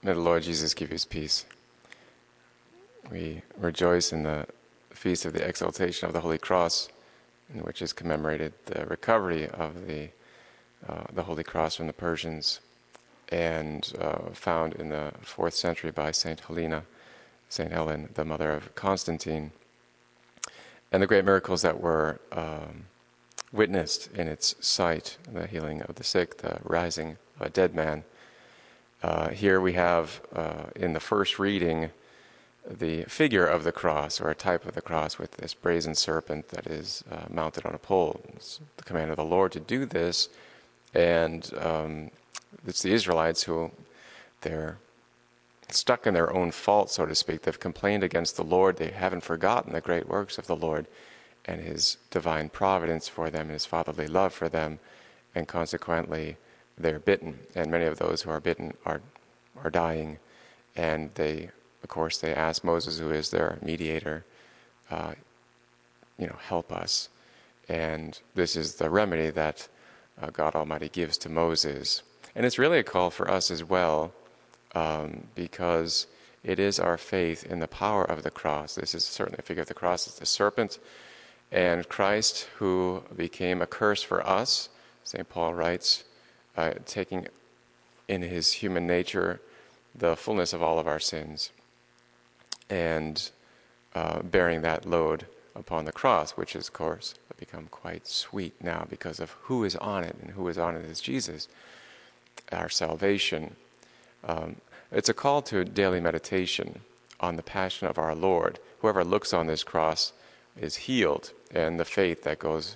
May the Lord Jesus give you his peace. We rejoice in the feast of the exaltation of the Holy Cross, in which is commemorated the recovery of the Holy Cross from the Persians, and found in the 4th century by Saint Helen, the mother of Constantine, and the great miracles that were witnessed in its site: the healing of the sick, the rising of a dead man. Here we have, in the first reading, the figure of the cross, or a type of the cross, with this brazen serpent that is mounted on a pole. It's the command of the Lord to do this, and it's the Israelites who, they're stuck in their own fault, so to speak. They've complained against the Lord. They haven't forgotten the great works of the Lord and his divine providence for them and his fatherly love for them, and consequently they're bitten, and many of those who are bitten are dying. And they ask Moses, who is their mediator, help us. And this is the remedy that God Almighty gives to Moses. And it's really a call for us as well, because it is our faith in the power of the cross. This is certainly a figure of the cross. It's the serpent, and Christ, who became a curse for us, St. Paul writes, taking in his human nature the fullness of all of our sins, and bearing that load upon the cross, which is, of course, become quite sweet now because of who is on it, and who is on it is Jesus, our salvation. It's a call to daily meditation on the passion of our Lord. Whoever looks on this cross is healed, and the faith that goes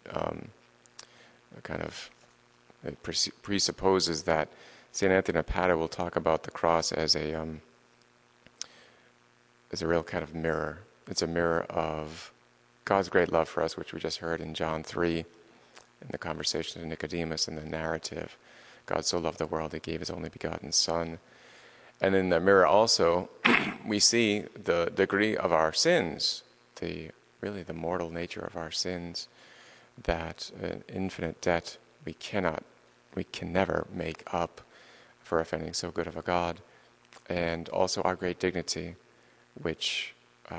it presupposes that St. Anthony of Padua will talk about the cross as a real kind of mirror. It's a mirror of God's great love for us, which we just heard in John 3, in the conversation of Nicodemus, and the narrative. God so loved the world, he gave his only begotten Son. And in the mirror also, we see the degree of our sins, the mortal nature of our sins, that an infinite debt we can never make up for offending so good of a God, and also our great dignity, which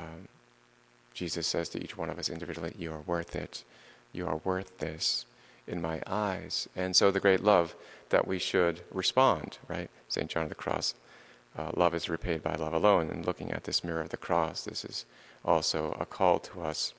Jesus says to each one of us individually, you are worth it. You are worth this in my eyes. And so the great love that we should respond, right? St. John of the Cross, love is repaid by love alone. And looking at this mirror of the cross, this is also a call to us.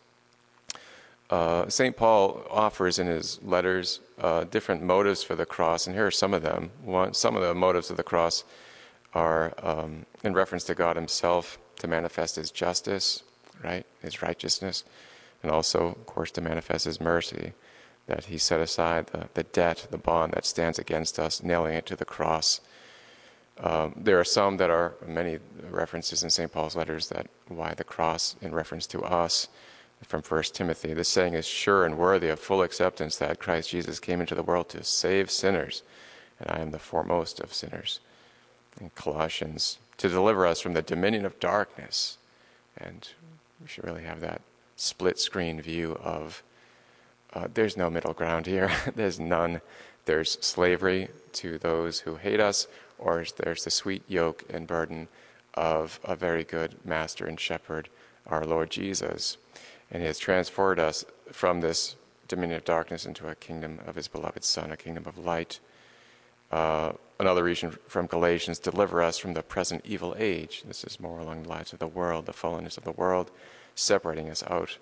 St. Paul offers in his letters different motives for the cross, and here are some of them. Some of the motives of the cross are in reference to God himself, to manifest his justice, right, his righteousness, and also, of course, to manifest his mercy, that he set aside the debt, the bond that stands against us, nailing it to the cross. There are many references in St. Paul's letters that why the cross in reference to us. From 1 Timothy, this saying is sure and worthy of full acceptance, that Christ Jesus came into the world to save sinners, and I am the foremost of sinners. In Colossians, to deliver us from the dominion of darkness. And we should really have that split-screen view of there's no middle ground here. There's none. There's slavery to those who hate us, or there's the sweet yoke and burden of a very good master and shepherd, our Lord Jesus. And he has transferred us from this dominion of darkness into a kingdom of his beloved Son, a kingdom of light. Another reason from Galatians, deliver us from the present evil age. This is more along the lines of the world, the fallenness of the world, separating us out.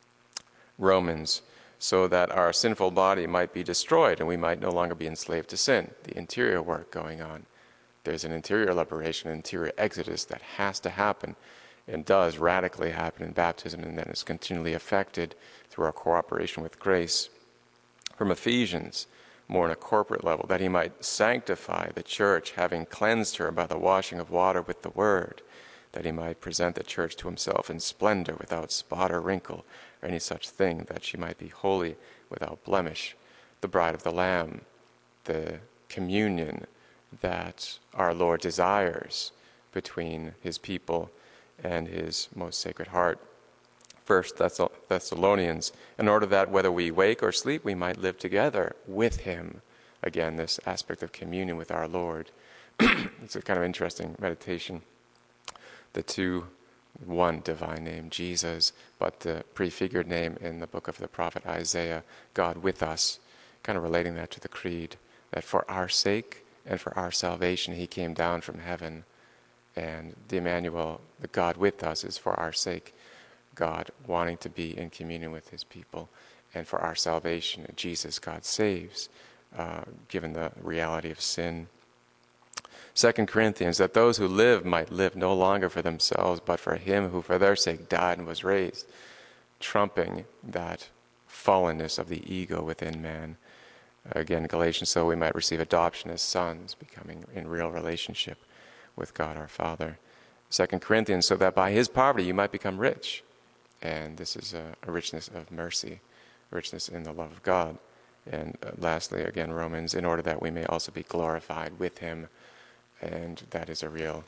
Romans, so that our sinful body might be destroyed and we might no longer be enslaved to sin. The interior work going on. There's an interior liberation, an interior exodus that has to happen, and does radically happen in baptism, and then is continually affected through our cooperation with grace. From Ephesians, more on a corporate level, that he might sanctify the church, having cleansed her by the washing of water with the word, that he might present the church to himself in splendor, without spot or wrinkle, or any such thing, that she might be holy, without blemish. The bride of the Lamb, the communion that our Lord desires between his people and his most sacred heart. 1 Thessalonians, in order that whether we wake or sleep, we might live together with him. Again, this aspect of communion with our Lord. It's a kind of interesting meditation. The two, one divine name, Jesus, but the prefigured name in the book of the prophet Isaiah, God with us, kind of relating that to the creed, that for our sake and for our salvation he came down from heaven. And the Emmanuel, the God with us, is for our sake, God wanting to be in communion with his people. And for our salvation, Jesus, God saves, given the reality of sin. 2 Corinthians, that those who live might live no longer for themselves, but for him who for their sake died and was raised, trumping that fallenness of the ego within man. Again, Galatians, so we might receive adoption as sons, becoming in real relationship with God our Father. 2 Corinthians, so that by his poverty you might become rich. And this is a richness of mercy, richness in the love of God. And lastly, again, Romans, in order that we may also be glorified with him. And that is a real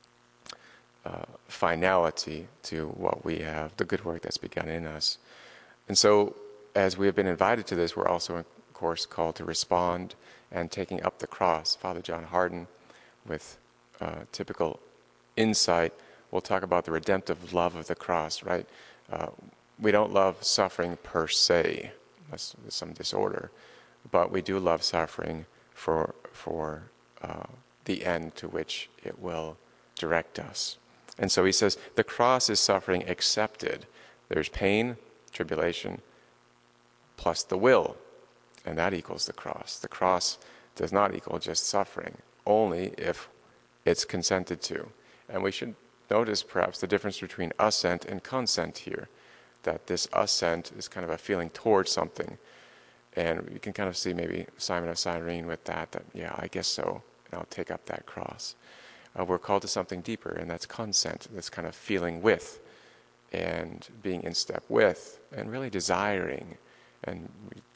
finality to what we have, the good work that's begun in us. And so, as we have been invited to this, we're also, of course, called to respond and taking up the cross. Father John Hardin, with typical insight, will talk about the redemptive love of the cross, right? We don't love suffering per se, unless there's some disorder, but we do love suffering for the end to which it will direct us. And so he says, the cross is suffering accepted. There's pain, tribulation, plus the will, and that equals the cross. The cross does not equal just suffering, only if it's consented to. And we should notice perhaps the difference between assent and consent here, that this assent is kind of a feeling towards something. And you can kind of see maybe Simon of Cyrene with that yeah, I guess so, and I'll take up that cross. We're called to something deeper, and that's consent, that's kind of feeling with, and being in step with, and really desiring. And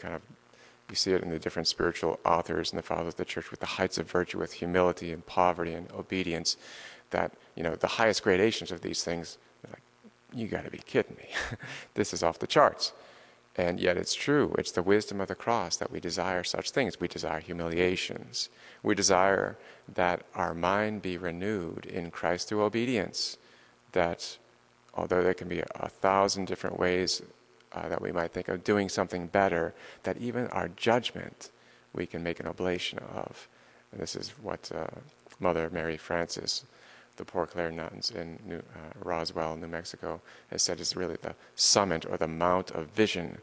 you see it in the different spiritual authors and the fathers of the church with the heights of virtue, with humility and poverty and obedience, that, the highest gradations of these things, like, you got to be kidding me. This is off the charts. And yet it's true. It's the wisdom of the cross that we desire such things. We desire humiliations. We desire that our mind be renewed in Christ through obedience. That although there can be 1,000 different ways that we might think of doing something better, that even our judgment we can make an oblation of. And this is what Mother Mary Frances, the Poor Clare nuns in Roswell, New Mexico, has said is really the summit or the mount of vision.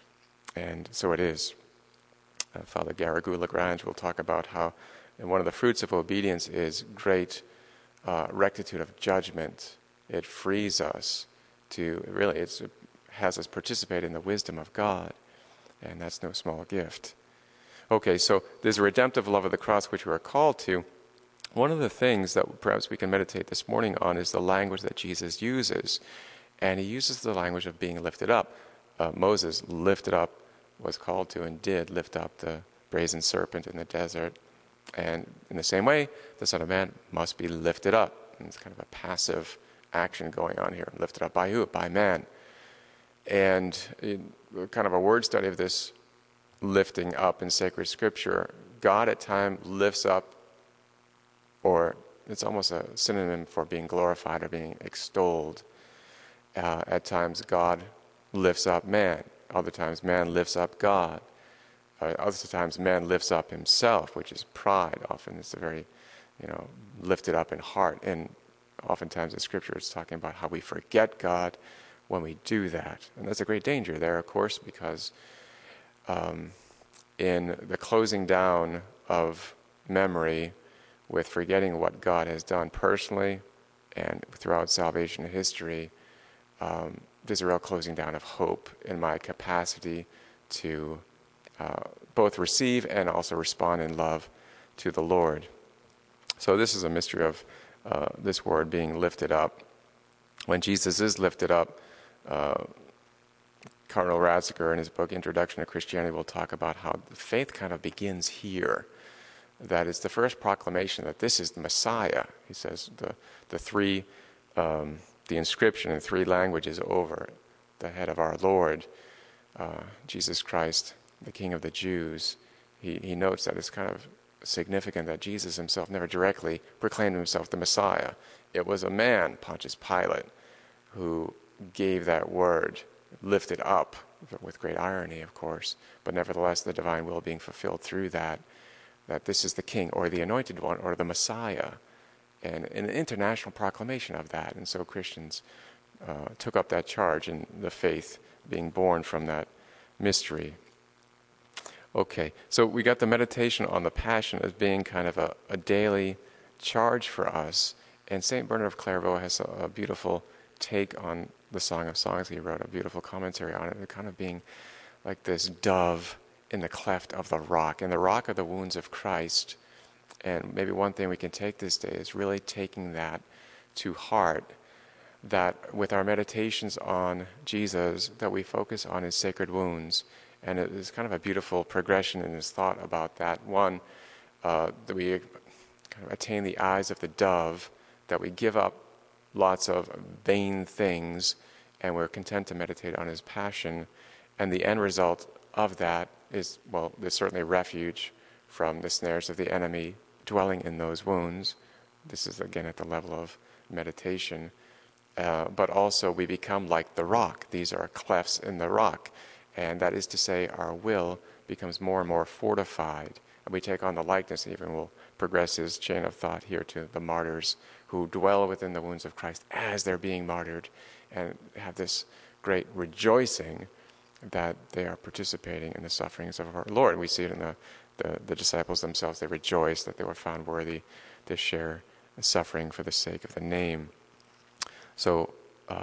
And so it is. Father Garrigou-Lagrange will talk about how one of the fruits of obedience is great rectitude of judgment. It frees us to, really, it has us participate in the wisdom of God. And that's no small gift. Okay, so there's a redemptive love of the cross which we are called to. One of the things that perhaps we can meditate this morning on is the language that Jesus uses. And he uses the language of being lifted up. Moses lifted up, was called to and did lift up the brazen serpent in the desert. And in the same way, the Son of Man must be lifted up. And it's kind of a passive action going on here. Lifted up by who? By man. And kind of a word study of this lifting up in sacred scripture, God at times lifts up, or it's almost a synonym for being glorified or being extolled. At times God lifts up man. Other times man lifts up God. Other times man lifts up himself, which is pride. Often it's a very, lifted up in heart. And oftentimes in Scripture it's talking about how we forget God when we do that. And that's a great danger there, of course, because in the closing down of memory with forgetting what God has done personally and throughout salvation history, there's a real closing down of hope in my capacity to both receive and also respond in love to the Lord. So this is a mystery of this word being lifted up. When Jesus is lifted up, Cardinal Ratzinger in his book Introduction to Christianity will talk about how the faith kind of begins here. That is the first proclamation that this is the Messiah. He says the inscription in 3 languages over the head of our Lord, Jesus Christ, the King of the Jews. He notes that it's kind of significant that Jesus himself never directly proclaimed himself the Messiah. It was a man, Pontius Pilate, who gave that word, lifted up, with great irony, of course, but nevertheless the divine will being fulfilled through that this is the King, or the Anointed One, or the Messiah, and an international proclamation of that. And so Christians took up that charge, in the faith being born from that mystery. Okay, so we got the meditation on the Passion as being kind of a daily charge for us, and St. Bernard of Clairvaux has a beautiful take on the Song of Songs. He wrote a beautiful commentary on it, kind of being like this dove in the cleft of the rock, in the rock of the wounds of Christ. And maybe one thing we can take this day is really taking that to heart, that with our meditations on Jesus, that we focus on his sacred wounds. And it is kind of a beautiful progression in his thought about that. One, that we kind of attain the eyes of the dove, that we give up lots of vain things, and we're content to meditate on his passion. And the end result of that is, well, there's certainly refuge from the snares of the enemy dwelling in those wounds. This is, again, at the level of meditation. But also we become like the rock. These are clefts in the rock. And that is to say, our will becomes more and more fortified. And we take on the likeness, even we'll progress his chain of thought here to the martyrs who dwell within the wounds of Christ as they're being martyred, and have this great rejoicing that they are participating in the sufferings of our Lord. We see it in the disciples themselves. They rejoice that they were found worthy to share the suffering for the sake of the name. So,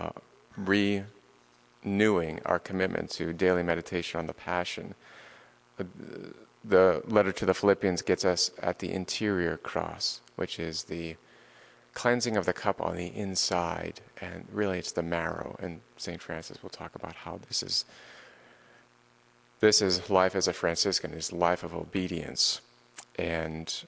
renewing our commitment to daily meditation on the Passion. The letter to the Philippians gets us at the interior cross, which is the cleansing of the cup on the inside, and really it's the marrow. And St. Francis will talk about how this is life as a Franciscan, is life of obedience. And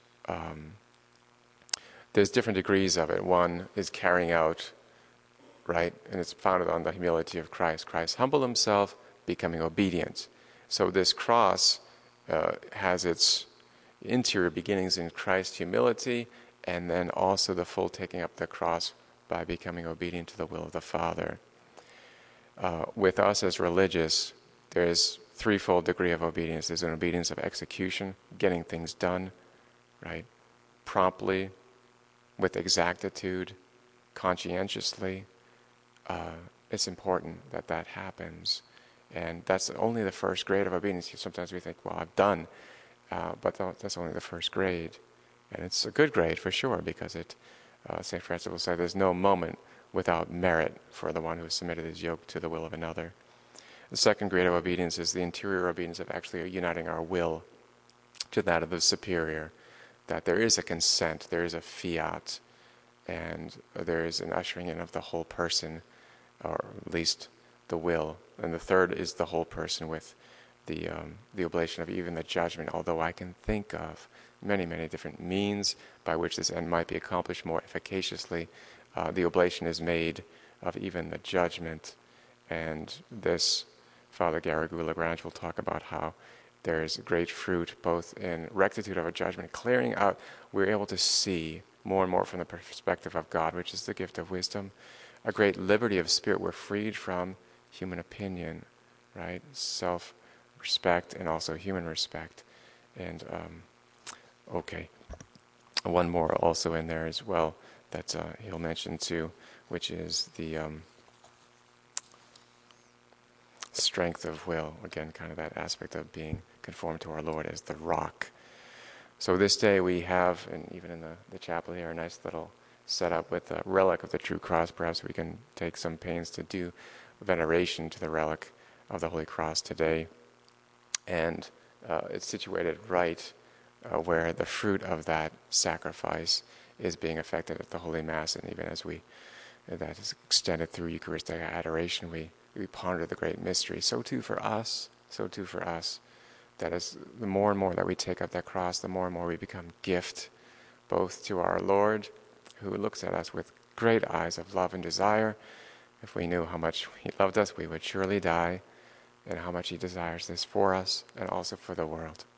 there's different degrees of it. One is carrying out, right? And it's founded on the humility of Christ. Christ humbled himself, becoming obedient. So this cross has its interior beginnings in Christ's humility, and then also the full taking up the cross by becoming obedient to the will of the Father. With us as religious, there's threefold degree of obedience. There's an obedience of execution, getting things done, right? Promptly, with exactitude, conscientiously. It's important that that happens. And that's only the first grade of obedience. Sometimes we think, well, I've done, but that's only the first grade. And it's a good grade for sure, because St. Francis will say there's no moment without merit for the one who has submitted his yoke to the will of another. The second grade of obedience is the interior obedience of actually uniting our will to that of the superior, that there is a consent, there is a fiat, and there is an ushering in of the whole person, or at least the will. And the third is the whole person with the oblation of even the judgment, although I can think of many, many different means by which this end might be accomplished more efficaciously. The oblation is made of even the judgment. And this, Father Garrigou-Lagrange will talk about how there is great fruit both in rectitude of a judgment, clearing out. We're able to see more and more from the perspective of God, which is the gift of wisdom. A great liberty of spirit. We're freed from human opinion, right? Self-respect and also human respect. And, okay, one more also in there as well that he'll mention too, which is the strength of will. Again, kind of that aspect of being conformed to our Lord as the rock. So this day we have, and even in the chapel here, a nice little setup with a relic of the true cross. Perhaps we can take some pains to do veneration to the relic of the Holy Cross today. And it's situated right where the fruit of that sacrifice is being effected at the Holy Mass. And even as that is extended through Eucharistic adoration, we ponder the great mystery. So too for us, that is, the more and more that we take up that cross, the more and more we become gift, both to our Lord, who looks at us with great eyes of love and desire. If we knew how much he loved us, we would surely die, and how much he desires this for us and also for the world.